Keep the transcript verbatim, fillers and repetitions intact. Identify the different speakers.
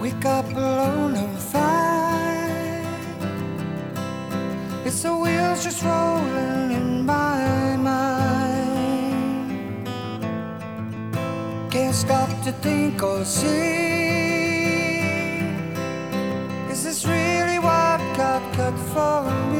Speaker 1: Wake up alone and find it's the wheels just rolling in my mind. Can't stop to think or see, is this really what God cut for me?